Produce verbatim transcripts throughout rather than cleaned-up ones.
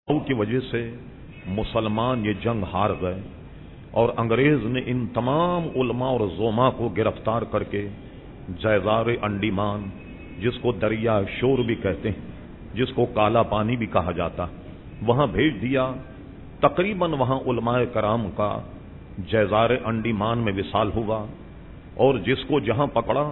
کی وجہ سے مسلمان یہ جنگ ہار گئے اور انگریز نے ان تمام علماء اور زوما کو گرفتار کر کے جیزار انڈیمان، جس کو دریا شور بھی کہتے ہیں، جس کو کالا پانی بھی کہا جاتا، وہاں بھیج دیا۔ تقریباً وہاں علماء کرام کا جیزار انڈیمان میں وصال ہوا، اور جس کو جہاں پکڑا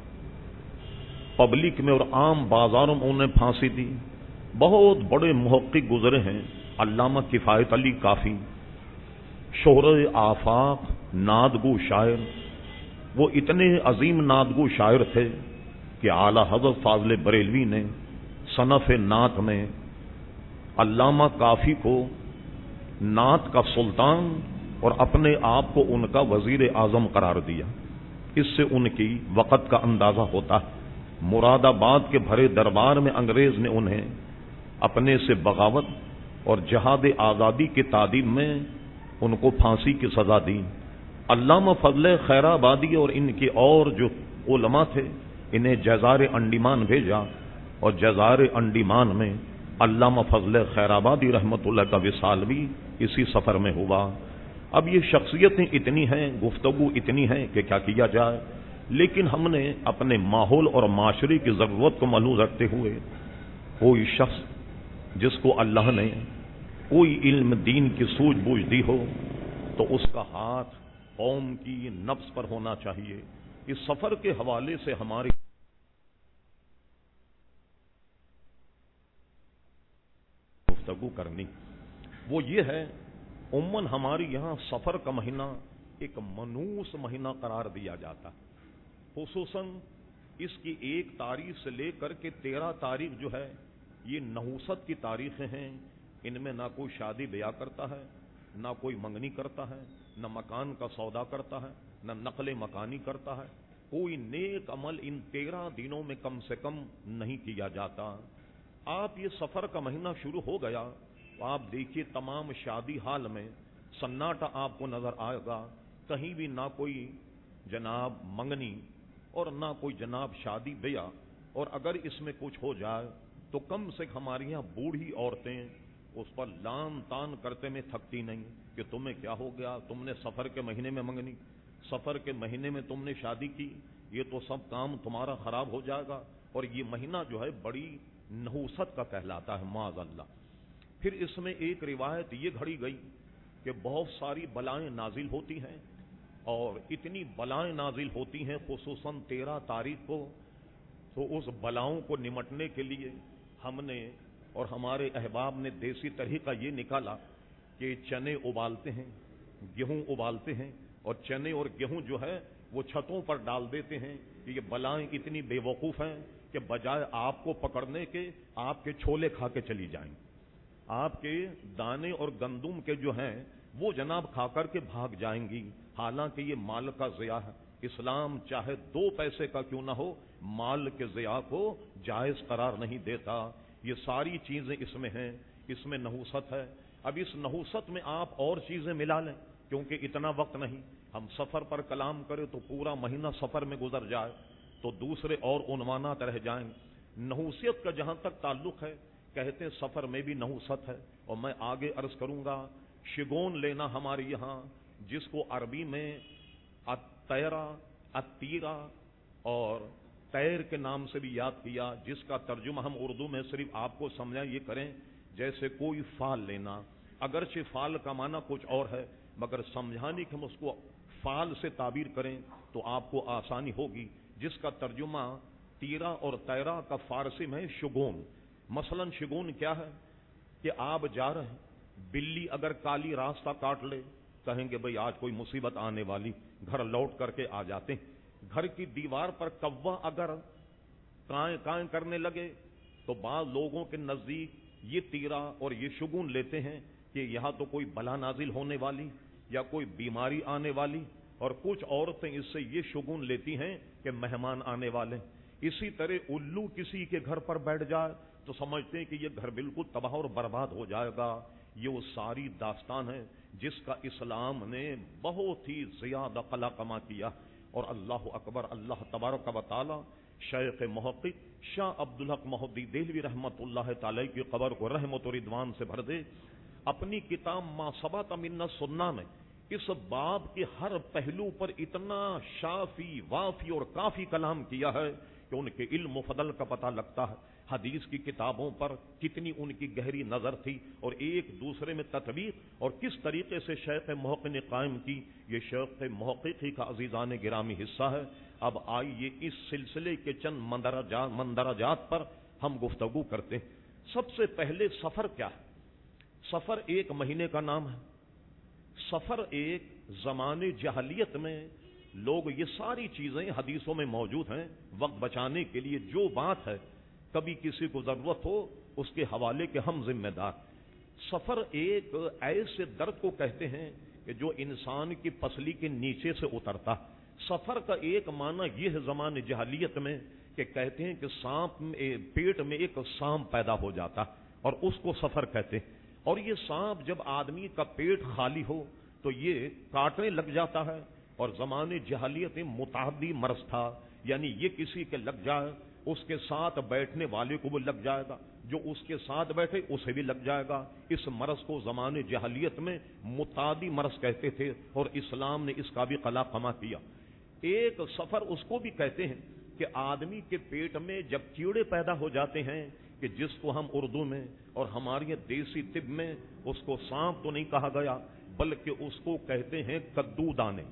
پبلک میں اور عام بازاروں میں انہیں پھانسی دی۔ بہت بڑے محقق گزرے ہیں، علامہ کفایت علی کافی، شہرہ آفاق، نادگو شاعر۔ وہ اتنے عظیم نادگو شاعر تھے کہ اعلی حضرت فاضل بریلوی نے صنف نعت میں علامہ کافی کو نعت کا سلطان اور اپنے آپ کو ان کا وزیر اعظم قرار دیا۔ اس سے ان کی وقت کا اندازہ ہوتا ہے۔ مراد آباد کے بھرے دربار میں انگریز نے انہیں اپنے سے بغاوت اور جہاد آزادی کی تعدیب میں ان کو پھانسی کی سزا دی۔ علامہ فضل خیر آبادی اور ان کے اور جو علماء تھے، انہیں جیزار انڈیمان بھیجا، اور جیزار انڈیمان میں علامہ فضل خیر آبادی رحمۃ اللہ کا وصال بھی اسی سفر میں ہوا۔ اب یہ شخصیتیں اتنی ہیں، گفتگو اتنی ہے کہ کیا کیا جائے، لیکن ہم نے اپنے ماحول اور معاشرے کی ضرورت کو ملحوظ رکھتے ہوئے کوئی شخص جس کو اللہ نے کوئی علم دین کی سوجھ بوجھ دی ہو تو اس کا ہاتھ قوم کی نفس پر ہونا چاہیے۔ اس سفر کے حوالے سے ہماری گفتگو کرنی وہ یہ ہے، عموماً ہماری یہاں سفر کا مہینہ ایک منوس مہینہ قرار دیا جاتا ہے، خصوصاً اس کی ایک تاریخ سے لے کر کے تیرہ تاریخ جو ہے یہ نحوست کی تاریخیں ہیں۔ ان میں نہ کوئی شادی بیاہ کرتا ہے، نہ کوئی منگنی کرتا ہے، نہ مکان کا سودا کرتا ہے، نہ نقل مکانی کرتا ہے۔ کوئی نیک عمل ان تیرہ دنوں میں کم سے کم نہیں کیا جاتا۔ آپ یہ سفر کا مہینہ شروع ہو گیا تو آپ دیکھیے تمام شادی حال میں سناٹا آپ کو نظر آئے گا، کہیں بھی نہ کوئی جناب منگنی اور نہ کوئی جناب شادی بیاہ، اور اگر اس میں کچھ ہو جائے تو کم سے کم ہماری یہاں بوڑھی عورتیں اس پر لان تان کرتے میں تھکتی نہیں کہ تمہیں کیا ہو گیا، تم نے سفر کے مہینے میں منگنی، سفر کے مہینے میں تم نے شادی کی، یہ تو سب کام تمہارا خراب ہو جائے گا۔ اور یہ مہینہ جو ہے بڑی نحوست کا کہلاتا ہے، معاذ اللہ۔ پھر اس میں ایک روایت یہ گھڑی گئی کہ بہت ساری بلائیں نازل ہوتی ہیں، اور اتنی بلائیں نازل ہوتی ہیں خصوصاً تیرہ تاریخ کو، تو اس بلاؤں کو نمٹنے کے لیے ہم نے اور ہمارے احباب نے دیسی طریقہ یہ نکالا کہ چنے ابالتے ہیں، گیہوں ابالتے ہیں، اور چنے اور گیہوں جو ہے وہ چھتوں پر ڈال دیتے ہیں کہ یہ بلائیں اتنی بے وقوف ہیں کہ بجائے آپ کو پکڑنے کے آپ کے چھولے کھا کے چلی جائیں، آپ کے دانے اور گندم کے جو ہیں وہ جناب کھا کر کے بھاگ جائیں گی، حالانکہ یہ مال کا ضیاع ہے۔ اسلام چاہے دو پیسے کا کیوں نہ ہو، مال کے ضیاع کو جائز قرار نہیں دیتا۔ یہ ساری چیزیں اس میں ہیں، اس میں نحوست ہے۔ اب اس نحوست میں آپ اور چیزیں ملا لیں، کیونکہ اتنا وقت نہیں، ہم سفر پر کلام کریں تو پورا مہینہ سفر میں گزر جائے تو دوسرے اور عنوانات رہ جائیں۔ نحوست کا جہاں تک تعلق ہے، کہتے ہیں سفر میں بھی نحوست ہے، اور میں آگے عرض کروں گا۔ شگون لینا ہمارے یہاں، جس کو عربی میں الطیرہ، التیرہ اور تیر کے نام سے بھی یاد کیا، جس کا ترجمہ ہم اردو میں صرف آپ کو سمجھائیں یہ کریں جیسے کوئی فال لینا، اگرچہ فال کا معنی کچھ اور ہے، مگر سمجھانے کہ ہم اس کو فال سے تعبیر کریں تو آپ کو آسانی ہوگی، جس کا ترجمہ تیرہ اور تیرہ کا فارسی میں شگون۔ مثلا شگون کیا ہے کہ آپ جا رہے ہیں، بلی اگر کالی راستہ کاٹ لے، کہیں گے بھئی آج کوئی مصیبت آنے والی، گھر لوٹ کر کے آ جاتے ہیں۔ گھر کی دیوار پر کوا اگر کائیں کائیں کرنے لگے تو بعض لوگوں کے نزدیک یہ تیرہ اور یہ شگون لیتے ہیں کہ یہاں تو کوئی بلا نازل ہونے والی یا کوئی بیماری آنے والی، اور کچھ عورتیں اس سے یہ شگون لیتی ہیں کہ مہمان آنے والے۔ اسی طرح الو کسی کے گھر پر بیٹھ جائے تو سمجھتے ہیں کہ یہ گھر بالکل تباہ اور برباد ہو جائے گا۔ یہ وہ ساری داستان ہے جس کا اسلام نے بہت ہی زیادہ قلع کما کیا، اور اللہ اکبر، اللہ تبارک و تعالی شیخ محقق شاہ عبدالحق محدث دہلوی رحمت اللہ تعالی کی قبر کو رحمت و رضوان سے بھر دے، اپنی کتاب ما ثبت من السنہ میں اس باب کے ہر پہلو پر اتنا شافی وافی اور کافی کلام کیا ہے کہ ان کے علم و فضل کا پتہ لگتا ہے، حدیث کی کتابوں پر کتنی ان کی گہری نظر تھی اور ایک دوسرے میں تطبیق اور کس طریقے سے شیخ محقق نے قائم کی، یہ شیخ محقق ہی کا عزیزان گرامی حصہ ہے۔ اب آئیے اس سلسلے کے چند مندرجات مندرجات پر ہم گفتگو کرتے ہیں۔ سب سے پہلے سفر کیا ہے؟ سفر ایک مہینے کا نام ہے۔ سفر ایک زمانے جاہلیت میں لوگ یہ ساری چیزیں حدیثوں میں موجود ہیں، وقت بچانے کے لیے جو بات ہے کبھی کسی کو ضرورت ہو اس کے حوالے کے ہم ذمہ دار۔ سفر ایک ایسے درد کو کہتے ہیں کہ جو انسان کی پسلی کے نیچے سے اترتا۔ سفر کا ایک معنی یہ ہے زمانے جاہلیت میں کہ کہتے ہیں کہ سانپ پیٹ میں ایک سانپ پیدا ہو جاتا اور اس کو سفر کہتے ہیں، اور یہ سانپ جب آدمی کا پیٹ خالی ہو تو یہ کاٹنے لگ جاتا ہے، اور زمانے جاہلیت میں متعدی مرض تھا، یعنی یہ کسی کے لگ جائے اس کے ساتھ بیٹھنے والے کو بھی لگ جائے گا، جو اس کے ساتھ بیٹھے اسے بھی لگ جائے گا۔ اس مرض کو زمانے جاہلیت میں متعدی مرض کہتے تھے اور اسلام نے اس کا بھی قلع قمع کیا۔ ایک سفر اس کو بھی کہتے ہیں کہ آدمی کے پیٹ میں جب کیڑے پیدا ہو جاتے ہیں کہ جس کو ہم اردو میں اور ہماری دیسی طب میں اس کو سانپ تو نہیں کہا گیا بلکہ اس کو کہتے ہیں کدو دانے۔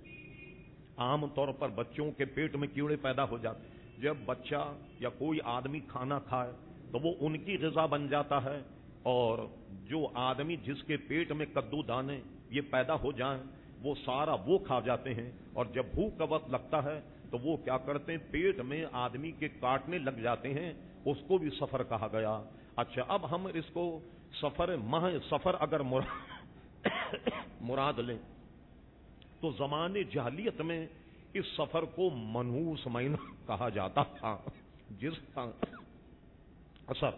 عام طور پر بچوں کے پیٹ میں کیڑے پیدا ہو جاتے ہیں، جب بچہ یا کوئی آدمی کھانا کھائے تو وہ ان کی غذا بن جاتا ہے، اور جو آدمی جس کے پیٹ میں کدو دانے یہ پیدا ہو جائیں وہ سارا وہ کھا جاتے ہیں، اور جب بھوک کا وقت لگتا ہے تو وہ کیا کرتے ہیں پیٹ میں آدمی کے کاٹنے لگ جاتے ہیں، اس کو بھی سفر کہا گیا۔ اچھا، اب ہم اس کو سفر ماہ سفر اگر مراد مراد لیں تو زمانے جاہلیت میں اس سفر کو منحوس مہینہ کہا جاتا تھا، جس کا اثر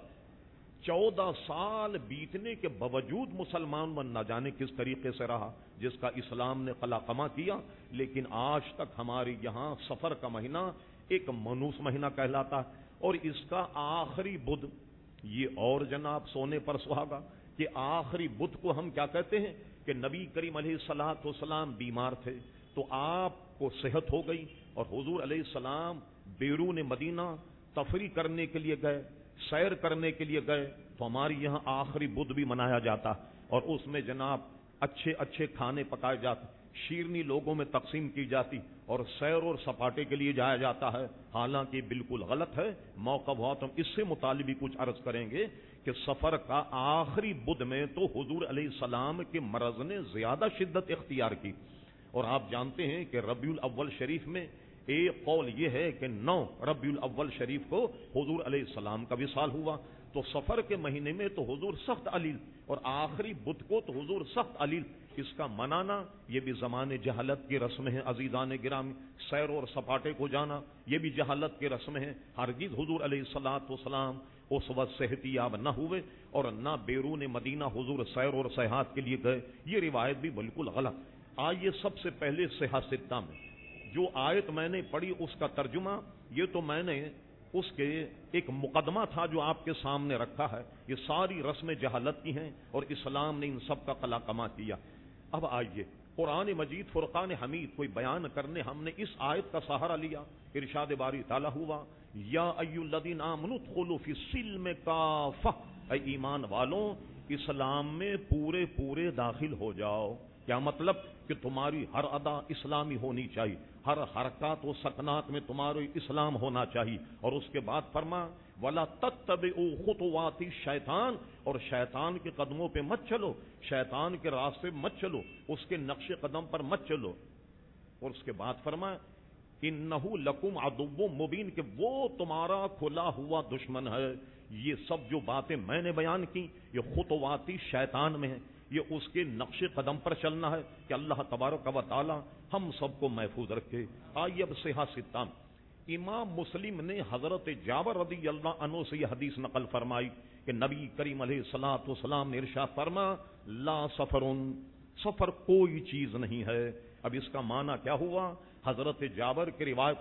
چودہ سال بیتنے کے باوجود مسلمان من نہ جانے کس طریقے سے رہا، جس کا اسلام نے قلع قمع کیا، لیکن آج تک ہمارے یہاں سفر کا مہینہ ایک منحوس مہینہ کہلاتا ہے، اور اس کا آخری بدھ یہ اور جناب سونے پر سہاگا کہ آخری بدھ کو ہم کیا کہتے ہیں کہ نبی کریم علیہ الصلوۃ والسلام بیمار تھے تو آپ کو صحت ہو گئی اور حضور علیہ السلام بیرون مدینہ تفریح کرنے کے لیے گئے، سیر کرنے کے لیے گئے، تو ہمارے یہاں آخری بدھ بھی منایا جاتا اور اس میں جناب اچھے اچھے کھانے پکائے جاتے، شیرنی لوگوں میں تقسیم کی جاتی اور سیر اور سپاٹے کے لیے جایا جاتا ہے، حالانکہ بالکل غلط ہے۔ موقع ہوا تو ہم اس سے متعلق بھی کچھ عرض کریں گے کہ سفر کا آخری بدھ میں تو حضور علیہ السلام کے مرض نے زیادہ شدت اختیار کی، اور آپ جانتے ہیں کہ ربیع الاول شریف میں ایک قول یہ ہے کہ نو ربیع الاول شریف کو حضور علیہ السلام کا وصال ہوا، تو سفر کے مہینے میں تو حضور سخت علیل اور آخری بدھ کو تو حضور سخت علیل، اس کا منانا یہ بھی زمانے جہالت کی رسم ہے۔ عزیزان گرامی، سیر اور سپاٹے کو جانا یہ بھی جہالت کی رسم ہے۔ ہرگز حضور علیہ الصلوۃ والسلام اس وقت صحت یاب نہ ہوئے اور نہ بیرون مدینہ حضور سیر اور سیاحت کے لیے گئے، یہ روایت بھی بالکل غلط۔ آئیے سب سے پہلے صحیح ستہ میں جو آیت میں نے پڑھی اس کا ترجمہ، یہ تو میں نے اس کے ایک مقدمہ تھا جو آپ کے سامنے رکھا ہے، یہ ساری رسم جہالت کی ہیں اور اسلام نے ان سب کا قلع قمع کیا۔ اب آئیے قرآن مجید فرقان حمید کوئی بیان کرنے ہم نے اس آیت کا سہارا لیا، ارشاد باری تعالیٰ ہوا یا ایھا الذین آمنوا ادخلوا فی السلم کافہ، اے ایمان والوں اسلام میں پورے پورے داخل ہو جاؤ۔ کیا مطلب کہ تمہاری ہر ادا اسلامی ہونی چاہیے، ہر حرکات و سکنات میں تمہارے اسلام ہونا چاہیے، اور اس کے بعد فرما وَلَا تَتَّبِعُوا خُطُوَاتِ الشَّيْطَانِ، اور شیطان کے قدموں پہ مت چلو، شیطان کے راستے مت چلو، اس کے نقش قدم پر مت چلو، اور اس کے بعد فرما اِنَّهُ لَكُمْ عَدُوٌّ مُبِينٌ، کہ وہ تمہارا کھلا ہوا دشمن ہے۔ یہ سب جو باتیں میں نے بیان کی یہ خطواتی شیطان میں ہے، یہ اس کے نقش قدم پر چلنا ہے کہ اللہ تبارک و تعالی ہم سب کو محفوظ رکھے۔ آئیے اب صحیح ستہ، امام مسلم نے حضرت جابر رضی اللہ عنہ سے یہ حدیث نقل فرمائی کہ نبی کریم علیہ الصلوۃ والسلام نے ارشاد فرما لا سفر، سفر کوئی چیز نہیں ہے۔ اب اس کا معنی کیا ہوا؟ حضرت جابر کی روایت کا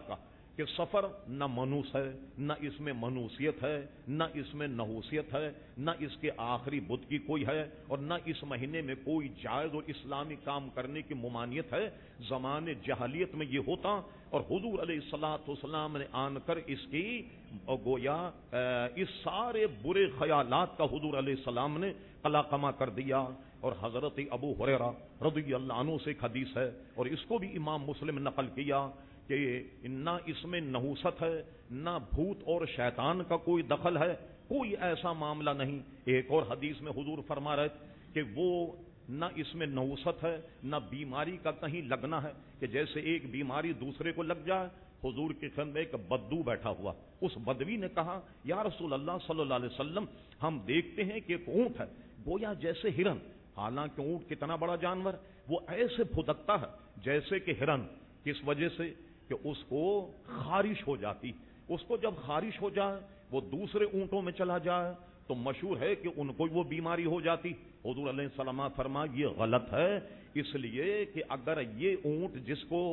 کہ سفر نہ منوس ہے، نہ اس میں منوسیت ہے، نہ اس میں نحوسیت ہے، نہ اس کے آخری بدھ کی کوئی ہے، اور نہ اس مہینے میں کوئی جائز اور اسلامی کام کرنے کی ممانعت ہے۔ زمانے جاہلیت میں یہ ہوتا، اور حضور علیہ الصلوۃ والسلام نے آن کر اس کی گویا اس سارے برے خیالات کا حضور علیہ السلام نے قلاقما کر دیا۔ اور حضرت ابو ہریرہ رضی اللہ عنہ سے ایک حدیث ہے، اور اس کو بھی امام مسلم نقل کیا کہ نہ اس میں نحوست ہے، نہ بھوت اور شیطان کا کوئی دخل ہے، کوئی ایسا معاملہ نہیں۔ ایک اور حدیث میں حضور فرما رہے کہ وہ نہ اس میں نحوست ہے، نہ بیماری کا کہیں لگنا ہے، کہ جیسے ایک بیماری دوسرے کو لگ جائے۔ حضور کی خدمت میں ایک بدو بیٹھا ہوا، اس بدوی نے کہا یا رسول اللہ صلی اللہ علیہ وسلم، ہم دیکھتے ہیں کہ ایک اونٹ ہے گویا جیسے ہرن، حالانکہ اونٹ کتنا بڑا جانور، وہ ایسے پھدکتا ہے جیسے کہ ہرن۔ کس وجہ سے؟ کہ اس کو خارش ہو جاتی، اس کو جب خارش ہو جائے وہ دوسرے اونٹوں میں چلا جائے تو مشہور ہے کہ ان کو وہ بیماری ہو جاتی۔ حضور علیہ السلام فرما یہ غلط ہے، اس لیے کہ اگر یہ اونٹ جس کو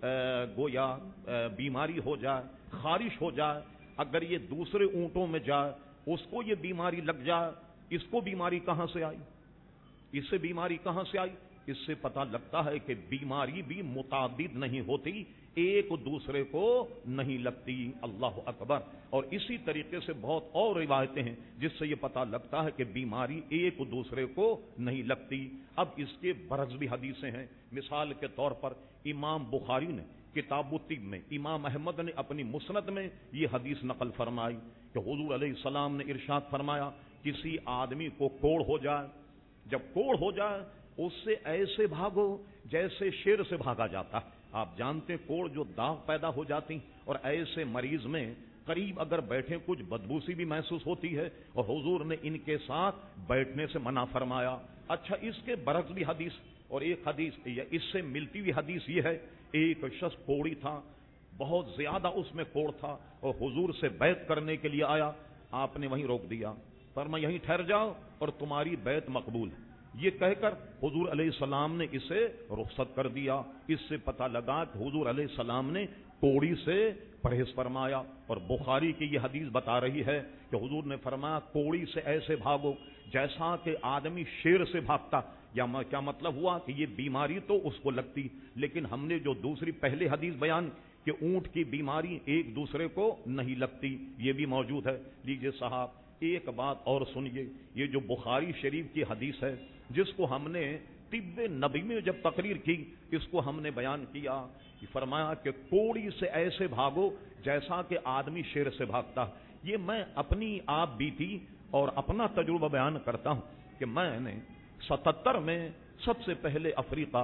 گویا بیماری ہو جائے، خارش ہو جائے، اگر یہ دوسرے اونٹوں میں جائے، اس کو یہ بیماری لگ جائے، اس کو بیماری کہاں سے آئی؟ اس سے بیماری کہاں سے آئی؟ اس سے پتہ لگتا ہے کہ بیماری بھی متعدد نہیں ہوتی، ایک دوسرے کو نہیں لگتی۔ اللہ اکبر۔ اور اسی طریقے سے بہت اور روایتیں ہیں جس سے یہ پتہ لگتا ہے کہ بیماری ایک دوسرے کو نہیں لگتی۔ اب اس کے برعکس بھی حدیثیں ہیں۔ مثال کے طور پر امام بخاری نے کتاب الطب میں، امام احمد نے اپنی مسند میں یہ حدیث نقل فرمائی کہ حضور علیہ السلام نے ارشاد فرمایا کسی آدمی کو کوڑ ہو جائے، جب کوڑ ہو جائے اس سے ایسے بھاگو جیسے شیر سے بھاگا جاتا۔ آپ جانتے کوڑ جو داغ پیدا ہو جاتی، اور ایسے مریض میں قریب اگر بیٹھے کچھ بدبو سی بھی محسوس ہوتی ہے، اور حضور نے ان کے ساتھ بیٹھنے سے منع فرمایا۔ اچھا، اس کے برعکس بھی حدیث، اور ایک حدیث اس سے ملتی ہوئی حدیث یہ ہے، ایک شخص کوڑی تھا، بہت زیادہ اس میں کوڑ تھا، اور حضور سے بیعت کرنے کے لیے آیا، آپ نے وہیں روک دیا، فرمایا یہیں ٹھہر جاؤ اور تمہاری بیعت مقبول ہے۔ یہ کہہ کر حضور علیہ السلام نے اسے رخصت کر دیا۔ اس سے پتہ لگا کہ حضور علیہ السلام نے کوڑی سے پرہیز فرمایا۔ اور بخاری کی یہ حدیث بتا رہی ہے کہ حضور نے فرمایا کوڑی سے ایسے بھاگو جیسا کہ آدمی شیر سے بھاگتا۔ یا کیا مطلب ہوا کہ یہ بیماری تو اس کو لگتی، لیکن ہم نے جو دوسری پہلے حدیث بیان کہ اونٹ کی بیماری ایک دوسرے کو نہیں لگتی، یہ بھی موجود ہے۔ لیجئے صاحب ایک بات اور سنیے، یہ جو بخاری شریف کی حدیث ہے جس کو ہم نے طب نبی میں جب تقریر کی، اس کو ہم نے بیان کیا، فرمایا کہ کوڑی سے ایسے بھاگو جیسا کہ آدمی شیر سے بھاگتا۔ یہ میں اپنی آپ بیتی اور اپنا تجربہ بیان کرتا ہوں کہ میں نے ستتر میں سب سے پہلے افریقہ،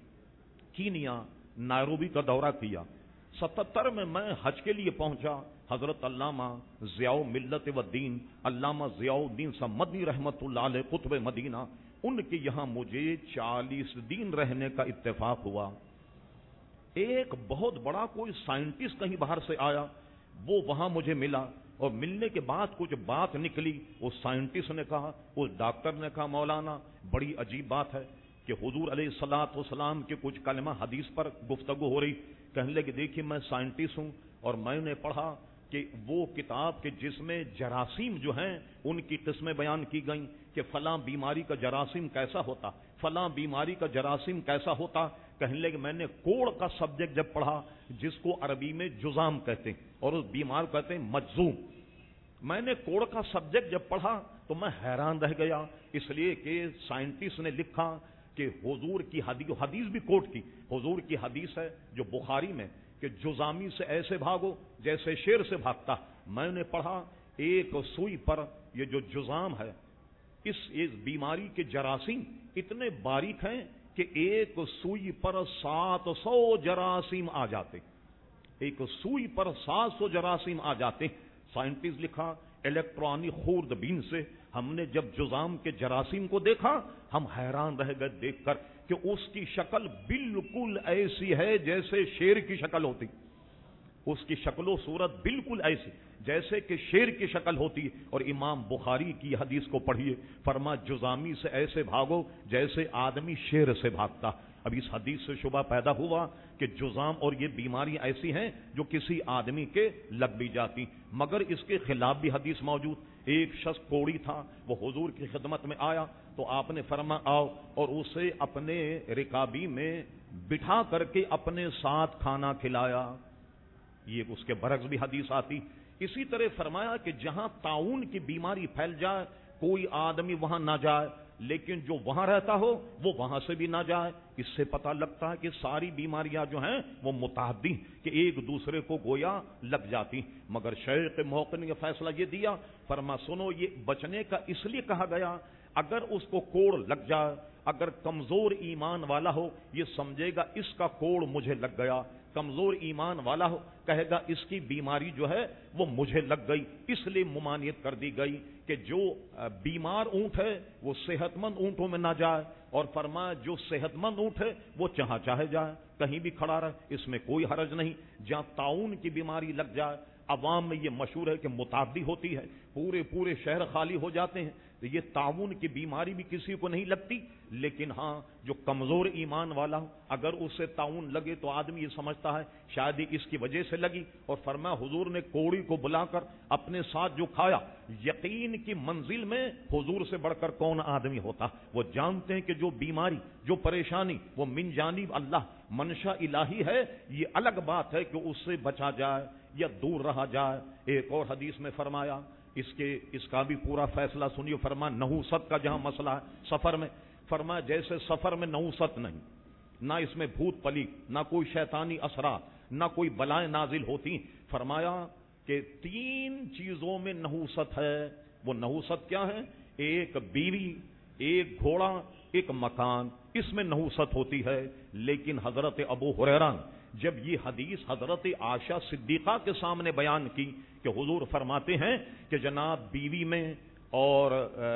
کینیا، نائروبی کا دورہ کیا۔ ستتر میں میں حج کے لیے پہنچا۔ حضرت علامہ ضیاء ملت و دین علامہ ضیاء الدین سمدنی رحمت اللہ علیہ قطب مدینہ، ان کے یہاں مجھے چالیس دن رہنے کا اتفاق ہوا۔ ایک بہت بڑا کوئی سائنٹسٹ کہیں باہر سے آیا، وہ وہاں مجھے ملا، اور ملنے کے بعد کچھ بات نکلی۔ اس سائنٹسٹ نے کہا، اس ڈاکٹر نے کہا مولانا بڑی عجیب بات ہے کہ حضور علیہ الصلوۃ والسلام کے کچھ کلمہ حدیث پر گفتگو ہو رہی۔ کہنے لگے دیکھیے میں سائنٹسٹ ہوں اور میں نے پڑھا کہ وہ کتاب کے جس میں جراثیم جو ہیں ان کی قسمیں بیان کی گئیں کہ فلاں بیماری کا جراثیم کیسا ہوتا، فلاں بیماری کا جراثیم کیسا ہوتا۔ کہنے لگے میں نے کوڑ کا سبجیکٹ جب پڑھا جس کو عربی میں جزام کہتے ہیں اور اس بیمار کہتے ہیں مجزوم، میں نے کوڑ کا سبجیکٹ جب پڑھا تو میں حیران رہ گیا، اس لیے کہ سائنٹسٹ نے لکھا کہ حضور کی حدیث حدیث بھی کوٹ کی، حضور کی حدیث ہے جو بخاری میں کہ جزامی سے ایسے بھاگو جیسے شیر سے بھاگتا۔ میں نے پڑھا ایک سوئی پر یہ جو جزام ہے، اس اس بیماری کے جراثیم اتنے باریک ہیں کہ ایک سوئی پر سات سو جراثیم آ جاتے، ایک سوئی پر سات سو جراثیم آ جاتے۔ سائنٹسٹ لکھا الیکٹرانک خوردبین سے ہم نے جب جزام کے جراثیم کو دیکھا ہم حیران رہ گئے دیکھ کر کہ اس کی شکل بالکل ایسی ہے جیسے شیر کی شکل ہوتی، اس کی شکل و صورت بالکل ایسی جیسے کہ شیر کی شکل ہوتی ہے. اور امام بخاری کی حدیث کو پڑھیے, فرما جزامی سے ایسے بھاگو جیسے آدمی شیر سے بھاگتا. اب اس حدیث سے شبہ پیدا ہوا کہ جزام اور یہ بیماری ایسی ہیں جو کسی آدمی کے لگ بھی جاتی, مگر اس کے خلاف بھی حدیث موجود. ایک شخص کوڑی تھا, وہ حضور کی خدمت میں آیا تو آپ نے فرما آؤ, اور اسے اپنے رکابی میں بٹھا کر کے اپنے ساتھ کھانا کھلایا. یہ اس کے برعکس بھی حدیث آتی. اسی طرح فرمایا کہ جہاں طاعون کی بیماری پھیل جائے کوئی آدمی وہاں نہ جائے, لیکن جو وہاں رہتا ہو وہ وہاں سے بھی نہ جائے. اس سے پتہ لگتا ہے کہ ساری بیماریاں جو ہیں وہ متعدی کہ ایک دوسرے کو گویا لگ جاتی. مگر شیخ محقق نے فیصلہ یہ دیا, فرما سنو یہ بچنے کا اس لیے کہا گیا اگر اس کو کوڑ لگ جائے, اگر کمزور ایمان والا ہو یہ سمجھے گا اس کا کوڑ مجھے لگ گیا, کمزور ایمان والا ہو کہے گا اس کی بیماری جو ہے وہ مجھے لگ گئی. اس لیے ممانعت کر دی گئی کہ جو بیمار اونٹ ہے وہ صحت مند اونٹوں میں نہ جائے, اور فرمایا جو صحت مند اونٹ ہے وہ جہاں چاہے جائے کہیں بھی کھڑا رہے, اس میں کوئی حرج نہیں. جہاں طاعون کی بیماری لگ جائے, عوام میں یہ مشہور ہے کہ متعدی ہوتی ہے, پورے پورے شہر خالی ہو جاتے ہیں, تو یہ طاعون کی بیماری بھی کسی کو نہیں لگتی. لیکن ہاں جو کمزور ایمان والا ہو اگر اسے طاعون لگے تو آدمی یہ سمجھتا ہے شاید اس کی وجہ سے لگی. اور فرمایا حضور نے کوڑی کو بلا کر اپنے ساتھ جو کھایا, یقین کی منزل میں حضور سے بڑھ کر کون آدمی ہوتا. وہ جانتے ہیں کہ جو بیماری جو پریشانی وہ من جانب اللہ منشا الہی ہے, یہ الگ بات ہے کہ اس سے بچا جائے یا دور رہا جائے. ایک اور حدیث میں فرمایا اس کے اس کا بھی پورا فیصلہ سنیے. فرمایا نحوست کا جہاں مسئلہ ہے سفر میں, فرمایا جیسے سفر میں نحوست نہیں, نہ اس میں بھوت پلی, نہ کوئی شیطانی اثرات, نہ کوئی بلائیں نازل ہوتی. فرمایا کہ تین چیزوں میں نحوست ہے. وہ نحوست کیا ہے؟ ایک بیوی, ایک گھوڑا, ایک مکان, اس میں نحوست ہوتی ہے. لیکن حضرت ابو ہریرہ جب یہ حدیث حضرت عائشہ صدیقہ کے سامنے بیان کی کہ حضور فرماتے ہیں کہ جناب بیوی میں اور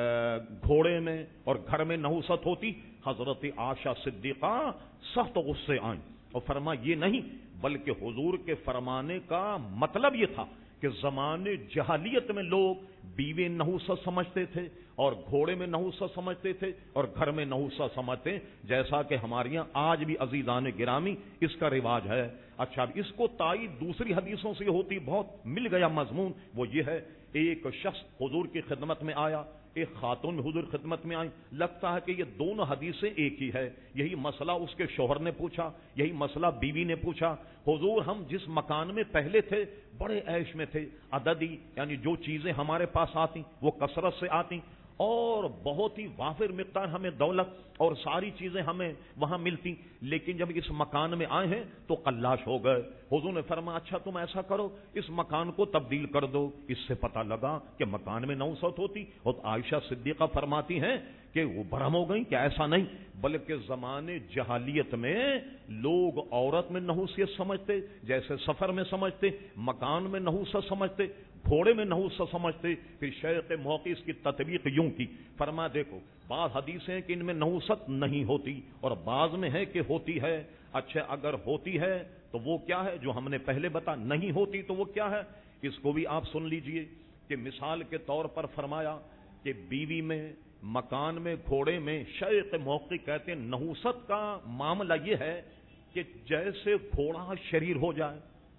گھوڑے میں اور گھر میں نحوست ہوتی, حضرت عائشہ صدیقہ سخت غصے آئیں اور فرما یہ نہیں بلکہ حضور کے فرمانے کا مطلب یہ تھا کہ زمانے جہالیت میں لوگ بیوی نحوست سمجھتے تھے اور گھوڑے میں نحوست سمجھتے تھے اور گھر میں نحوست سمجھتے, جیسا کہ ہمارے یہاں آج بھی عزیزان گرامی اس کا رواج ہے. اچھا اس کو تائید دوسری حدیثوں سے ہوتی, بہت مل گیا مضمون. وہ یہ ہے ایک شخص حضور کی خدمت میں آیا, ایک خاتون حضور خدمت میں آئی, لگتا ہے کہ یہ دونوں حدیثیں ایک ہی ہے. یہی مسئلہ اس کے شوہر نے پوچھا, یہی مسئلہ بیوی نے پوچھا. حضور ہم جس مکان میں پہلے تھے بڑے عیش میں تھے, عددی یعنی جو چیزیں ہمارے پاس آتی وہ کثرت سے آتی اور بہت ہی وافر مقدار ہمیں دولت اور ساری چیزیں ہمیں وہاں ملتی, لیکن جب اس مکان میں آئے ہیں تو قلاش ہو گئے. حضور نے فرمایا اچھا تم ایسا کرو اس مکان کو تبدیل کر دو. اس سے پتہ لگا کہ مکان میں نحوست ہوتی. اور عائشہ صدیقہ فرماتی ہیں کہ وہ برہم ہو گئی کہ ایسا نہیں, بلکہ زمانے جہالیت میں لوگ عورت میں نحوست سمجھتے جیسے سفر میں سمجھتے, مکان میں نحوست سمجھتے, گھوڑے میں نحوست سمجھتے. پھر شیخ محقق اس کی تطبیق یوں کی, فرما دیکھو بعض حدیثیں کہ ان میں نحوست نہیں ہوتی اور بعض میں ہے کہ ہوتی ہے. اچھا اگر ہوتی ہے تو وہ کیا ہے جو ہم نے پہلے بتا, نہیں ہوتی تو وہ کیا ہے, اس کو بھی آپ سن لیجئے. کہ مثال کے طور پر فرمایا کہ بیوی میں, مکان میں, گھوڑے میں, شیخ محقق کہتے ہیں نحوست کا معاملہ یہ ہے کہ جیسے گھوڑا شریر ہو جائے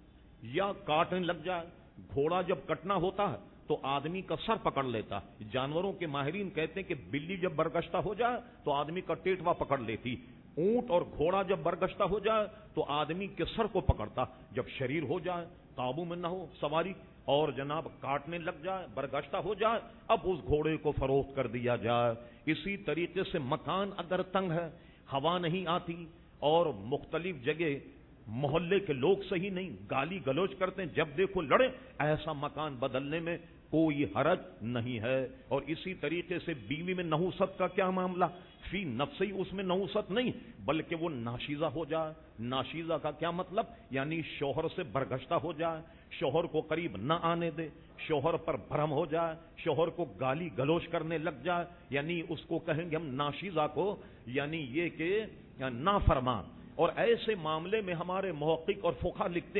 یا کاٹنے لگ جائے. گھوڑا جب کٹنا ہوتا ہے تو آدمی کا سر پکڑ لیتا. جانوروں کے ماہرین کہتے ہیں کہ بلی جب برگشتہ ہو جائے تو آدمی کا ٹیٹوا پکڑ لیتی. اونٹ اور گھوڑا جب برگشتہ ہو جائے تو آدمی کے سر کو پکڑتا. جب شریر ہو جائے, قابو میں نہ ہو سواری اور جناب کاٹنے لگ جائے, برگشتہ ہو جائے, اب اس گھوڑے کو فروخت کر دیا جائے. اسی طریقے سے مکان اگر تنگ ہے, ہوا نہیں آتی اور مختلف جگہ محلے کے لوگ صحیح نہیں, گالی گلوچ کرتے ہیں, جب دیکھو لڑے, ایسا مکان بدلنے میں کوئی حرج نہیں ہے. اور اسی طریقے سے بیوی میں نحوست کا کیا معاملہ, فی نفسی اس میں نحوست نہیں بلکہ وہ ناشیزہ ہو جائے. ناشیزہ کا کیا مطلب, یعنی شوہر سے برگشتہ ہو جائے, شوہر کو قریب نہ آنے دے, شوہر پر بھرم ہو جائے, شوہر کو گالی گلوچ کرنے لگ جائے, یعنی اس کو کہیں گے ہم ناشیزہ کو, یعنی یہ کہ نافرمان. اور ایسے معاملے میں ہمارے محقق اور فقہا لکھتے ہیں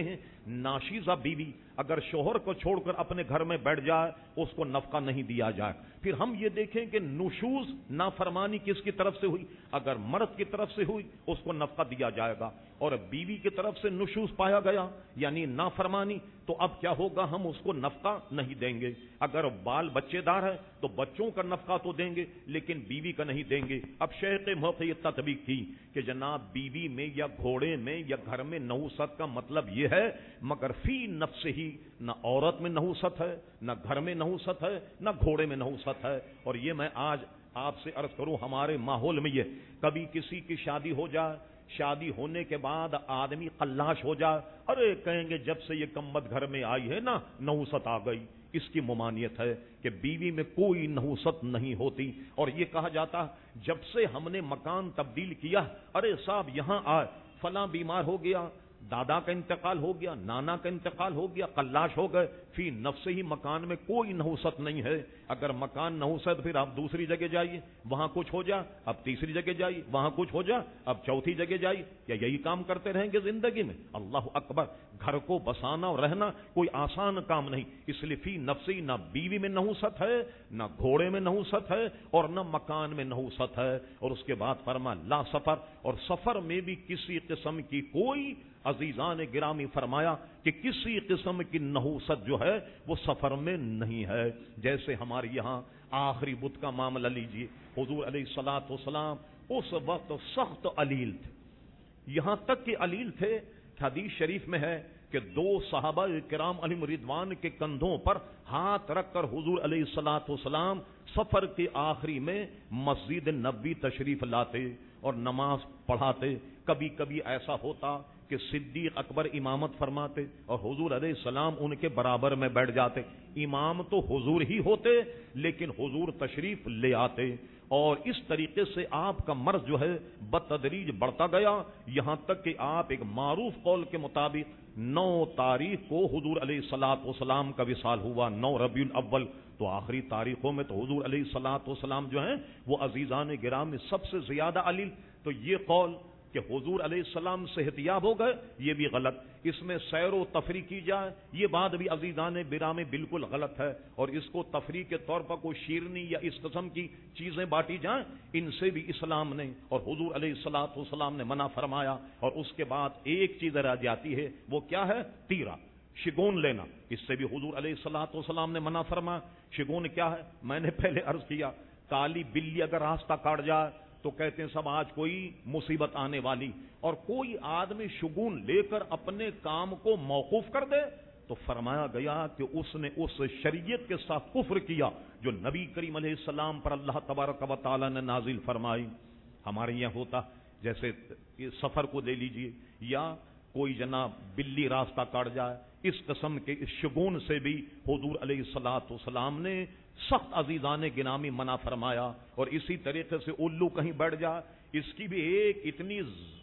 ناشیزہ بیوی اگر شوہر کو چھوڑ کر اپنے گھر میں بیٹھ جائے اس کو نفقہ نہیں دیا جائے. پھر ہم یہ دیکھیں کہ نشوز نافرمانی کس کی طرف سے ہوئی؟ اگر مرد کی طرف سے ہوئی اس کو نفقہ دیا جائے گا, اور بیوی کی طرف سے نشوز پایا گیا یعنی نافرمانی, تو اب کیا ہوگا؟ ہم اس کو نفقہ نہیں دیں گے. اگر بال بچے دار ہے تو بچوں کا نفقہ تو دیں گے لیکن بیوی کا نہیں دیں گے. اب شیخ موقع یہ تطبیق کی کہ جناب بیوی میں یا گھوڑے میں یا گھر میں نحوست کا مطلب یہ ہے مگر فی نفس ہی, نہ عورت میں نحوست ہے, نہ گھر میں نحوست ہے, نہ گھوڑے میں نحوست ہے. اور یہ میں آج آپ سے عرض کروں, ہمارے ماحول میں یہ کبھی کسی کی شادی ہو جائے, شادی ہونے کے بعد آدمی قلاش ہو جائے, ارے کہیں گے جب سے یہ کمبد گھر میں آئی ہے نا نحوست آ گئی. اس کی ممانعت ہے کہ بیوی میں کوئی نحوست نہیں ہوتی. اور یہ کہا جاتا جب سے ہم نے مکان تبدیل کیا, ارے صاحب یہاں آئے, فلاں بیمار ہو گیا, دادا کا انتقال ہو گیا, نانا کا انتقال ہو گیا, قلاش ہو گئے, فی نفس ہی مکان میں کوئی نحوست نہیں ہے. اگر مکان نحوست پھر آپ دوسری جگہ جائیے وہاں کچھ ہو جائے, اب تیسری جگہ جائیے وہاں کچھ ہو جائے, اب چوتھی جگہ جائیے. کیا یہی کام کرتے رہیں گے زندگی میں؟ اللہ اکبر. گھر کو بسانا اور رہنا کوئی آسان کام نہیں. اس لیے فی نفس ہی نہ بیوی میں نحوست ہے, نہ گھوڑے میں نحوست ہے, اور نہ مکان میں نحوست ہے. اور اس کے بعد فرما لا سفر, اور سفر میں بھی کسی قسم کی کوئی, عزیزان گرامی فرمایا کہ کسی قسم کی نحوست جو ہے وہ سفر میں نہیں ہے. جیسے ہمارے یہاں آخری بدھ کا معاملہ لیجئے, حضور علیہ الصلوۃ والسلام اس وقت سخت علیل تھے, یہاں تک کہ علیل تھے. حدیث شریف میں ہے کہ دو صحابہ کرام علیہم رضوان کے کندھوں پر ہاتھ رکھ کر حضور علیہ الصلوۃ والسلام سفر کے آخری میں مسجد نبوی تشریف لاتے اور نماز پڑھاتے. کبھی کبھی ایسا ہوتا کہ صدیق اکبر امامت فرماتے اور حضور علیہ السلام ان کے برابر میں بیٹھ جاتے. امام تو حضور ہی ہوتے لیکن حضور تشریف لے آتے, اور اس طریقے سے آپ کا مرض جو ہے بتدریج بڑھتا گیا, یہاں تک کہ آپ ایک معروف قول کے مطابق نو تاریخ کو حضور علیہ الصلوۃ والسلام کا وصال ہوا, نو ربیع الاول. تو آخری تاریخوں میں تو حضور علیہ الصلوۃ والسلام جو ہیں وہ عزیزان گرامی میں سب سے زیادہ علیل. تو یہ قول کہ حضور علیہ السلام صحتیاب ہو گئے یہ بھی غلط. اس میں سیر و تفریح کی جائے یہ بات بھی عزیزان گرامی بالکل غلط ہے, اور اس کو تفریح کے طور پر کوئی شیرنی یا اس قسم کی چیزیں بانٹی جائیں ان سے بھی اسلام نے اور حضور علیہ الصلوۃ والسلام نے منع فرمایا. اور اس کے بعد ایک چیز رہ جاتی ہے, وہ کیا ہے؟ تیرا, شگون لینا. اس سے بھی حضور علیہ الصلوۃ والسلام نے منع فرمایا. شگون کیا ہے؟ میں نے پہلے عرض کیا, کالی بلی اگر راستہ کاٹ جائے تو کہتے ہیں سب آج کوئی مصیبت آنے والی, اور کوئی آدمی شگون لے کر اپنے کام کو موقوف کر دے تو فرمایا گیا کہ اس نے اس شریعت کے ساتھ کفر کیا جو نبی کریم علیہ السلام پر اللہ تبارک و تعالی نے نازل فرمائی. ہمارے یہاں ہوتا جیسے سفر کو لے لیجئے, یا کوئی جناب بلی راستہ کاٹ جائے, اس قسم کے اس شگون سے بھی حضور علیہ الصلوۃ والسلام نے سخت عزیزان گرامی منع فرمایا. اور اسی طریقے سے الو کہیں بیٹھ جائے, اس کی بھی ایک اتنی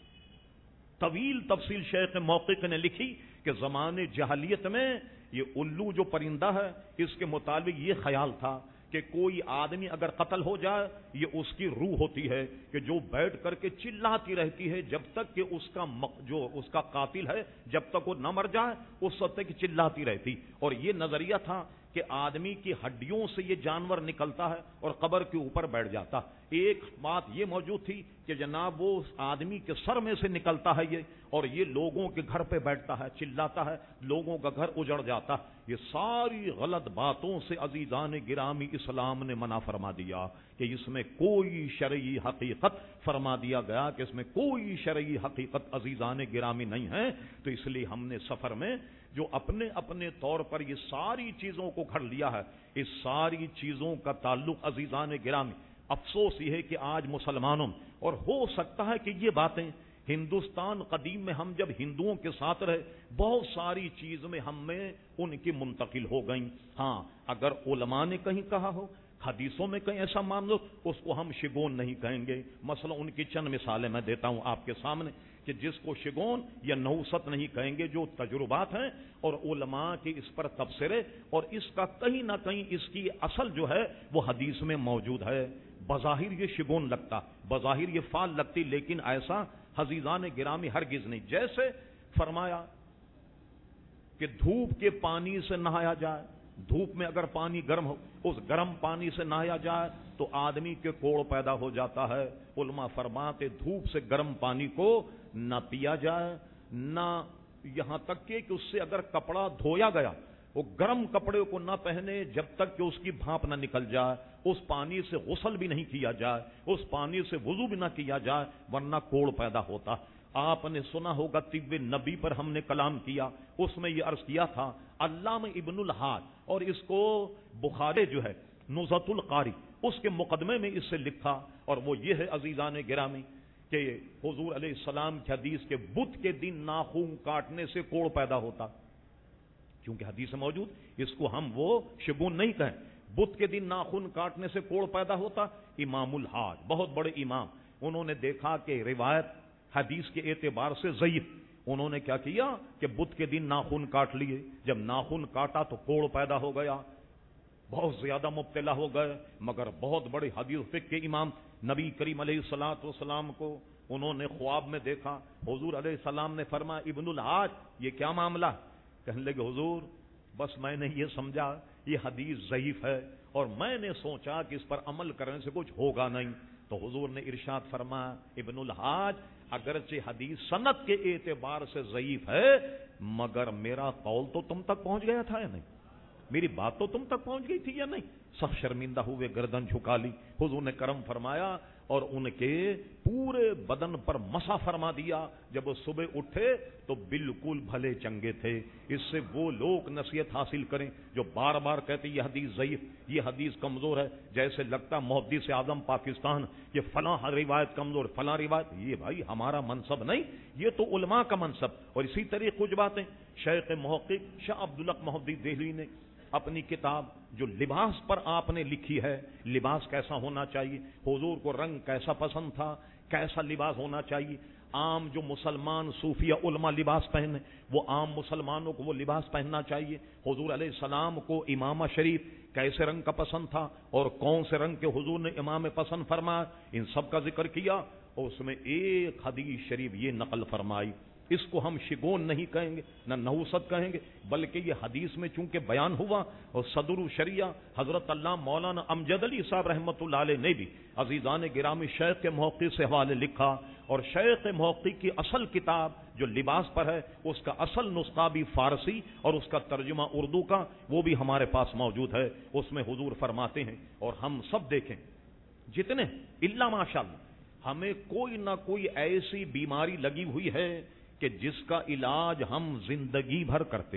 طویل تفصیل شیخ موقع نے لکھی کہ زمانے جاہلیت میں یہ الو جو پرندہ ہے اس کے مطابق یہ خیال تھا کہ کوئی آدمی اگر قتل ہو جائے یہ اس کی روح ہوتی ہے کہ جو بیٹھ کر کے چلاتی رہتی ہے جب تک کہ اس کا جو اس کا قاتل ہے جب تک وہ نہ مر جائے اس وقت تک چلاتی رہتی. اور یہ نظریہ تھا کہ آدمی کی ہڈیوں سے یہ جانور نکلتا ہے اور قبر کے اوپر بیٹھ جاتا. ایک بات یہ موجود تھی کہ جناب وہ آدمی کے سر میں سے نکلتا ہے یہ, اور یہ لوگوں کے گھر پہ بیٹھتا ہے, چلاتا ہے, لوگوں کا گھر اجڑ جاتا. یہ ساری غلط باتوں سے عزیزان گرامی اسلام نے منع فرما دیا کہ اس میں کوئی شرعی حقیقت فرما دیا گیا کہ اس میں کوئی شرعی حقیقت عزیزان گرامی نہیں ہے. تو اس لیے ہم نے سفر میں جو اپنے اپنے طور پر یہ ساری چیزوں کو گھڑ لیا ہے, اس ساری چیزوں کا تعلق عزیزان گرامی, افسوس یہ ہے کہ آج مسلمانوں, اور ہو سکتا ہے کہ یہ باتیں ہندوستان قدیم میں ہم جب ہندوؤں کے ساتھ رہے بہت ساری چیز میں ہم میں ان کی منتقل ہو گئیں. ہاں اگر علماء نے کہیں کہا ہو, حدیثوں میں کہیں ایسا مان لو, اس کو ہم شگون نہیں کہیں گے. مثلا ان کی چند مثالیں میں دیتا ہوں آپ کے سامنے کہ جس کو شگون یا نحوست نہیں کہیں گے, جو تجربات ہیں اور علماء کے اس پر تبصرے, اور اس کا کہیں نہ کہیں اس کی اصل جو ہے وہ حدیث میں موجود ہے. بظاہر یہ شگون لگتا, بظاہر یہ فعال لگتی, لیکن ایسا عزیزان گرامی ہرگز نہیں. جیسے فرمایا کہ دھوپ کے پانی سے نہایا جائے، دھوپ میں اگر پانی گرم ہو اس گرم پانی سے نہایا جائے تو آدمی کے کوڑ پیدا ہو جاتا ہے۔ علماء فرماتے دھوپ سے گرم پانی کو نہ پیا جائے، نہ یہاں تک کہ اس سے اگر کپڑا دھویا گیا وہ گرم کپڑے کو نہ پہنے جب تک کہ اس کی بھاپ نہ نکل جائے، اس پانی سے غسل بھی نہیں کیا جائے، اس پانی سے وضو بھی نہ کیا جائے، ورنہ کوڑ پیدا ہوتا۔ آپ نے سنا ہوگا طب نبی پر ہم نے کلام کیا، اس میں یہ عرض کیا تھا علامہ ابن الحاج، اور اس کو بخاری جو ہے نزہۃ القاری اس کے مقدمے میں اس سے لکھا، اور وہ یہ ہے عزیزان گرامی کہ حضور علیہ السلام کی حدیث کے بدھ کے دن ناخن کاٹنے سے کوڑ پیدا ہوتا، کیونکہ حدیث موجود، اس کو ہم وہ شگون نہیں کہیں، بدھ کے دن ناخن کاٹنے سے کوڑ پیدا ہوتا۔ امام الحاج بہت بڑے امام، انہوں نے دیکھا کہ روایت حدیث کے اعتبار سے ضعیف، انہوں نے کیا کیا کہ بدھ کے دن ناخن کاٹ لیے، جب ناخن کاٹا تو کوڑ پیدا ہو گیا، بہت زیادہ مبتلا ہو گئے، مگر بہت بڑے حدیث فقہ کے امام نبی کریم علیہ الصلوۃ والسلام کو انہوں نے خواب میں دیکھا، حضور علیہ السلام نے فرمایا ابن الحاج یہ کیا معاملہ؟ کہنے لگے حضور بس میں نے یہ سمجھا یہ حدیث ضعیف ہے اور میں نے سوچا کہ اس پر عمل کرنے سے کچھ ہوگا نہیں، تو حضور نے ارشاد فرمایا ابن الحاج اگرچہ حدیث سند کے اعتبار سے ضعیف ہے مگر میرا قول تو تم تک پہنچ گیا تھا یا نہیں، میری بات تو تم تک پہنچ گئی تھی یا نہیں؟ سب شرمندہ ہوئے، گردن جھکا لی، حضور نے کرم فرمایا اور ان کے پورے بدن پر مسح فرما دیا، جب وہ صبح اٹھے تو بالکل بھلے چنگے تھے۔ اس سے وہ لوگ نصیحت حاصل کریں جو بار بار کہتے یہ حدیث ضعیف، یہ حدیث کمزور ہے، جیسے لگتا محدث اعظم پاکستان یہ فلاں روایت کمزور، فلاں روایت، یہ بھائی ہمارا منصب نہیں، یہ تو علماء کا منصب۔ اور اسی طریقے کچھ باتیں شیخ محقق شاہ عبدالحق محدث دہلوی نے اپنی کتاب جو لباس پر آپ نے لکھی ہے، لباس کیسا ہونا چاہیے، حضور کو رنگ کیسا پسند تھا، کیسا لباس ہونا چاہیے، عام جو مسلمان صوفیہ علماء لباس پہنے وہ عام مسلمانوں کو وہ لباس پہننا چاہیے، حضور علیہ السلام کو امامہ شریف کیسے رنگ کا پسند تھا اور کون سے رنگ کے حضور نے امام پسند فرمایا، ان سب کا ذکر کیا، اور اس میں ایک حدیث شریف یہ نقل فرمائی، اس کو ہم شگون نہیں کہیں گے نہ نحوست کہیں گے، بلکہ یہ حدیث میں چونکہ بیان ہوا، اور صدر الشریعہ حضرت اللہ مولانا امجد علی صاحب رحمۃ اللہ علیہ نے بھی عزیزان گرامی شیخ کے محقق سے حوالے لکھا، اور شیخ محقق کی اصل کتاب جو لباس پر ہے اس کا اصل نسخہ بھی فارسی اور اس کا ترجمہ اردو کا وہ بھی ہمارے پاس موجود ہے، اس میں حضور فرماتے ہیں، اور ہم سب دیکھیں جتنے الا ماشاءاللہ ہمیں کوئی نہ کوئی ایسی بیماری لگی ہوئی ہے کہ جس کا علاج ہم زندگی بھر کرتے،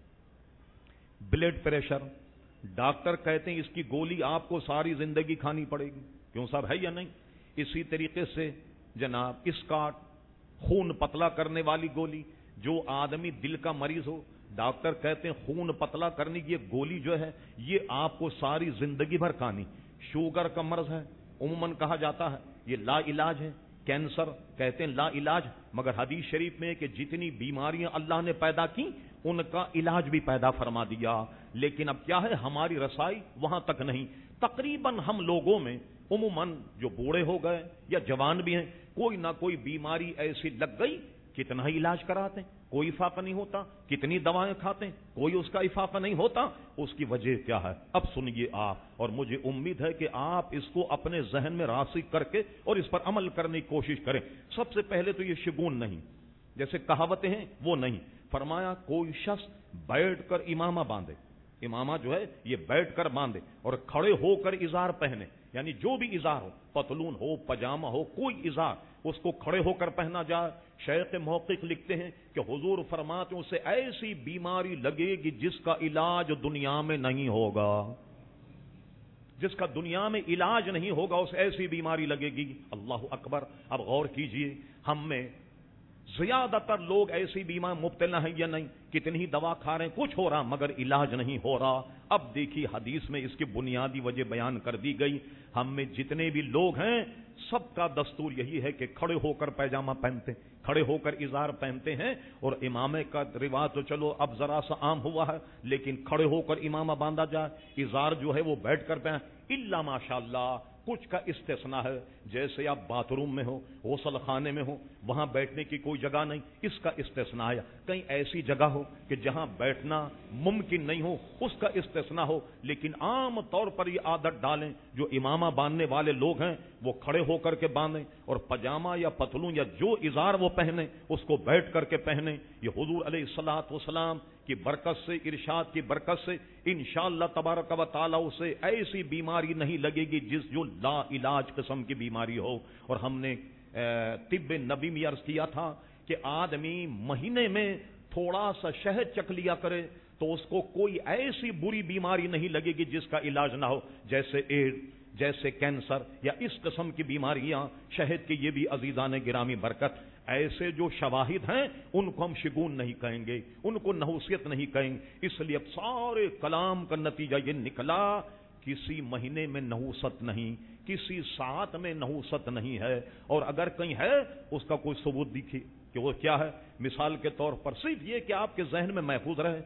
بلڈ پریشر، ڈاکٹر کہتے ہیں اس کی گولی آپ کو ساری زندگی کھانی پڑے گی، کیوں صاحب ہے یا نہیں؟ اسی طریقے سے جناب اسکاٹ، خون پتلا کرنے والی گولی، جو آدمی دل کا مریض ہو ڈاکٹر کہتے ہیں خون پتلا کرنے کی یہ گولی جو ہے یہ آپ کو ساری زندگی بھر کھانی، شوگر کا مرض ہے عموماً کہا جاتا ہے یہ لا علاج ہے، کینسر کہتے ہیں لا علاج، مگر حدیث شریف میں کہ جتنی بیماریاں اللہ نے پیدا کی ان کا علاج بھی پیدا فرما دیا، لیکن اب کیا ہے ہماری رسائی وہاں تک نہیں۔ تقریباً ہم لوگوں میں عموماً جو بوڑھے ہو گئے یا جوان بھی ہیں کوئی نہ کوئی بیماری ایسی لگ گئی، کتنا ہی علاج کراتے ہیں کوئی افاقہ نہیں ہوتا، کتنی دوائیں کھاتے ہیں کوئی اس کا افاقہ نہیں ہوتا، اس کی وجہ کیا ہے؟ اب سنیے آپ، اور مجھے امید ہے کہ آپ اس کو اپنے ذہن میں راسخ کر کے اور اس پر عمل کرنے کی کوشش کریں۔ سب سے پہلے تو یہ شگون نہیں، جیسے کہاوتیں ہیں وہ نہیں، فرمایا کوئی شخص بیٹھ کر امامہ باندھے، امامہ جو ہے یہ بیٹھ کر باندھے اور کھڑے ہو کر ازار پہنے، یعنی جو بھی ازار ہو، پتلون ہو پجامہ ہو کوئی ازار، اس کو کھڑے ہو کر پہنا جائے۔ شیخ محقق لکھتے ہیں کہ حضور فرماتے ہیں اسے ایسی بیماری لگے گی جس کا علاج دنیا میں نہیں ہوگا، جس کا دنیا میں علاج نہیں ہوگا اسے ایسی بیماری لگے گی۔ اللہ اکبر! اب غور کیجئے ہم میں زیادہ تر لوگ ایسی بیمار مبتلا ہیں یا نہیں، کتنی ہی دوا کھا رہے ہیں کچھ ہو رہا مگر علاج نہیں ہو رہا۔ اب دیکھیے حدیث میں اس کی بنیادی وجہ بیان کر دی گئی، ہم میں جتنے بھی لوگ ہیں سب کا دستور یہی ہے کہ کھڑے ہو کر پیجامہ پہنتے ہیں، کھڑے ہو کر ازار پہنتے ہیں، اور امامے کا رواج تو چلو اب ذرا سا عام ہوا ہے لیکن کھڑے ہو کر امامہ باندھا جائے، ازار جو ہے وہ بیٹھ کر پہن، الا ماشاءاللہ کچھ کا استثناء ہے، جیسے آپ باتھ روم میں ہو، غسل خانے میں ہو، وہاں بیٹھنے کی کوئی جگہ نہیں، اس کا استثناء ہے۔ کہیں ایسی جگہ ہو کہ جہاں بیٹھنا ممکن نہیں ہو، اس کا استثناء ہو۔ لیکن عام طور پر یہ عادت ڈالیں، جو امامہ باندھنے والے لوگ ہیں وہ کھڑے ہو کر کے باندھیں، اور پجامہ یا پتلون یا جو اظہار وہ پہنے اس کو بیٹھ کر کے پہنے۔ یہ حضور علیہ الصلوۃ والسلام کی برکت سے، ارشاد کی برکت سے انشاءاللہ تبارک و تعالی اسے ایسی بیماری نہیں لگے گی جس جو لا علاج قسم کی بیماری ہو۔ اور ہم نے طب نبی میں عرض کیا تھا کہ آدمی مہینے میں تھوڑا سا شہد چکھ لیا کرے تو اس کو کوئی ایسی بری بیماری نہیں لگے گی جس کا علاج نہ ہو، جیسے ایڈ، جیسے کینسر یا اس قسم کی بیماریاں۔ شہد کی یہ بھی عزیزان گرامی برکت۔ ایسے جو شواہد ہیں ان کو ہم شگون نہیں کہیں گے، ان کو نحوست نہیں کہیں گے۔ اس لیے اب سارے کلام کا نتیجہ یہ نکلا، کسی مہینے میں نحوست نہیں، کسی ساتھ میں نحوست نہیں ہے، اور اگر کہیں ہے اس کا کوئی ثبوت دکھے کہ وہ کیا ہے۔ مثال کے طور پر صرف یہ کہ آپ کے ذہن میں محفوظ رہے،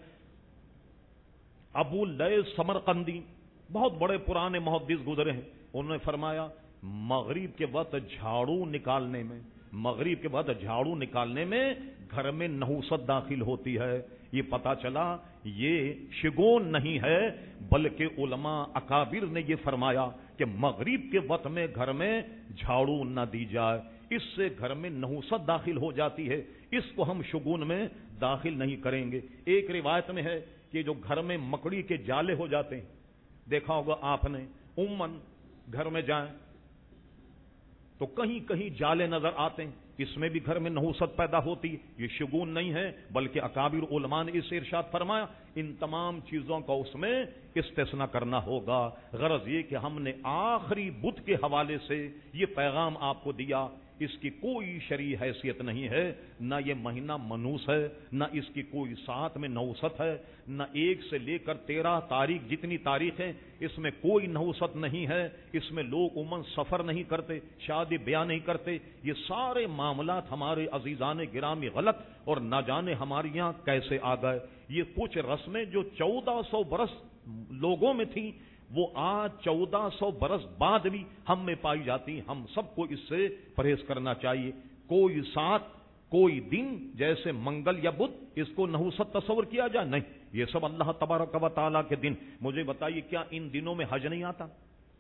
ابو لیث سمرقندی بہت بڑے پرانے محدث گزرے ہیں، انہوں نے فرمایا مغرب کے وقت جھاڑو نکالنے میں مغرب کے بعد جھاڑو نکالنے میں گھر میں نحوست داخل ہوتی ہے۔ یہ پتا چلا یہ شگون نہیں ہے، بلکہ علماء اکابر نے یہ فرمایا کہ مغرب کے وقت میں گھر میں جھاڑو نہ دی جائے، اس سے گھر میں نحوست داخل ہو جاتی ہے، اس کو ہم شگون میں داخل نہیں کریں گے۔ ایک روایت میں ہے کہ جو گھر میں مکڑی کے جالے ہو جاتے ہیں، دیکھا ہوگا آپ نے، عموماً گھر میں جائیں تو کہیں کہیں جالے نظر آتے ہیں، اس میں بھی گھر میں نحوست پیدا ہوتی ہے۔ یہ شگون نہیں ہے، بلکہ اکابر علماء نے اس ارشاد فرمایا ان تمام چیزوں کا اس میں استثناء کرنا ہوگا۔ غرض یہ کہ ہم نے آخری بدھ کے حوالے سے یہ پیغام آپ کو دیا، اس کی کوئی شرعی حیثیت نہیں ہے، نہ یہ مہینہ منوس ہے، نہ اس کی کوئی ساتھ میں نحوست ہے، نہ ایک سے لے کر تیرہ تاریخ جتنی تاریخ ہیں اس میں کوئی نحوست نہیں ہے، اس میں لوگ عموماً سفر نہیں کرتے، شادی بیاہ نہیں کرتے۔ یہ سارے معاملات ہمارے عزیزان گرامی غلط اور نہ جانے ہمارے یہاں کیسے آ گئے۔ یہ کچھ رسمیں جو چودہ سو برس لوگوں میں تھیں وہ آج چودہ سو برس بعد بھی ہم میں پائی جاتی ہیں۔ ہم سب کو اس سے پرہیز کرنا چاہیے۔ کوئی ساتھ کوئی دن جیسے منگل یا بدھ اس کو نحوست تصور کیا جائے، نہیں، یہ سب اللہ تبارک و تعالیٰ کے دن۔ مجھے بتائیے کیا ان دنوں میں حج نہیں آتا؟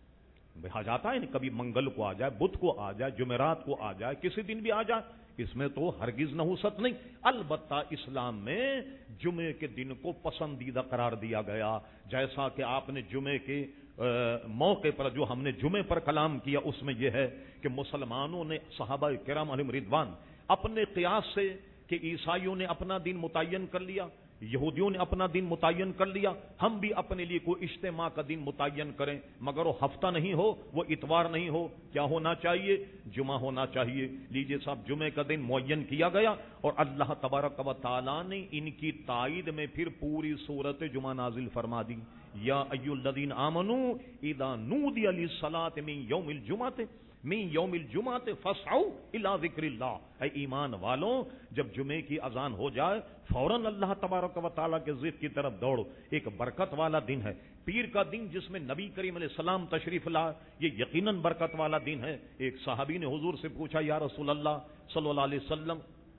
حج آتا ہے نا، کبھی منگل کو آ جائے، بدھ کو آ جائے، جمعرات کو آ جائے، کسی دن بھی آ جائے، اس میں تو ہرگز نحوست نہیں۔ البتہ اسلام میں جمعے کے دن کو پسندیدہ قرار دیا گیا، جیسا کہ آپ نے جمعے کے موقع پر جو ہم نے جمعے پر کلام کیا اس میں یہ ہے کہ مسلمانوں نے، صحابہ کرام علیہم رضوان، اپنے قیاس سے کہ عیسائیوں نے اپنا دن متعین کر لیا، یہودیوں نے اپنا دن متعین کر لیا، ہم بھی اپنے لیے کوئی اجتماع کا دن متعین کریں، مگر وہ ہفتہ نہیں ہو، وہ اتوار نہیں ہو، کیا ہونا چاہیے؟ جمعہ ہونا چاہیے۔ لیجئے صاحب، جمعے کا دن معین کیا گیا، اور اللہ تبارک و تعالیٰ نے ان کی تائید میں پھر پوری سورت جمعہ نازل فرما دی۔ یا ایھا الذین آمنوا اذا نودی للصلاۃ من یوم الجمعۃ من یوم الجمعۃ فاسعوا الی ذکر اللہ، اے ایمان والوں، جب جمعے کی اذان ہو جائے فوراً اللہ تبارک و تعالیٰ کے ذکر کی طرف دوڑو۔ ایک برکت والا دن ہے پیر کا دن، جس میں نبی کریم علیہ السلام تشریف لائے، یہ یقیناً برکت والا دن ہے۔ ایک صحابی نے حضور سے پوچھا، یا رسول اللہ صلی اللہ علیہ وسلم،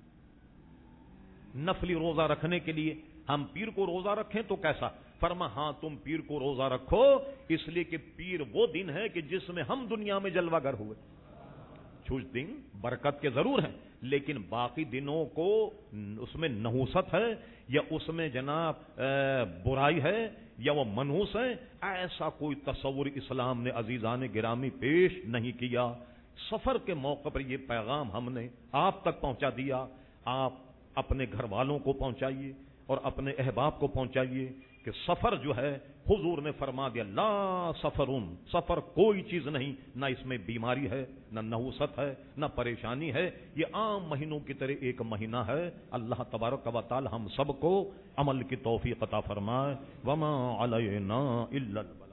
نفلی روزہ رکھنے کے لیے ہم پیر کو روزہ رکھیں تو کیسا؟ فرما ہاں تم پیر کو روزہ رکھو، اس لیے کہ پیر وہ دن ہے کہ جس میں ہم دنیا میں جلوہ گر ہوئے۔ کچھ دن برکت کے ضرور ہیں، لیکن باقی دنوں کو اس میں نحوست ہے یا اس میں جناب برائی ہے یا وہ منحوس ہے، ایسا کوئی تصور اسلام نے عزیزان گرامی پیش نہیں کیا۔ سفر کے موقع پر یہ پیغام ہم نے آپ تک پہنچا دیا، آپ اپنے گھر والوں کو پہنچائیے اور اپنے احباب کو پہنچائیے کہ سفر جو ہے حضور نے فرما دیا، لا سفرون، سفر کوئی چیز نہیں، نہ اس میں بیماری ہے، نہ نحوست ہے، نہ پریشانی ہے، یہ عام مہینوں کی طرح ایک مہینہ ہے۔ اللہ تبارک و تعالی ہم سب کو عمل کی توفیق عطا فرمائے۔ وما علینا الا البلاغ۔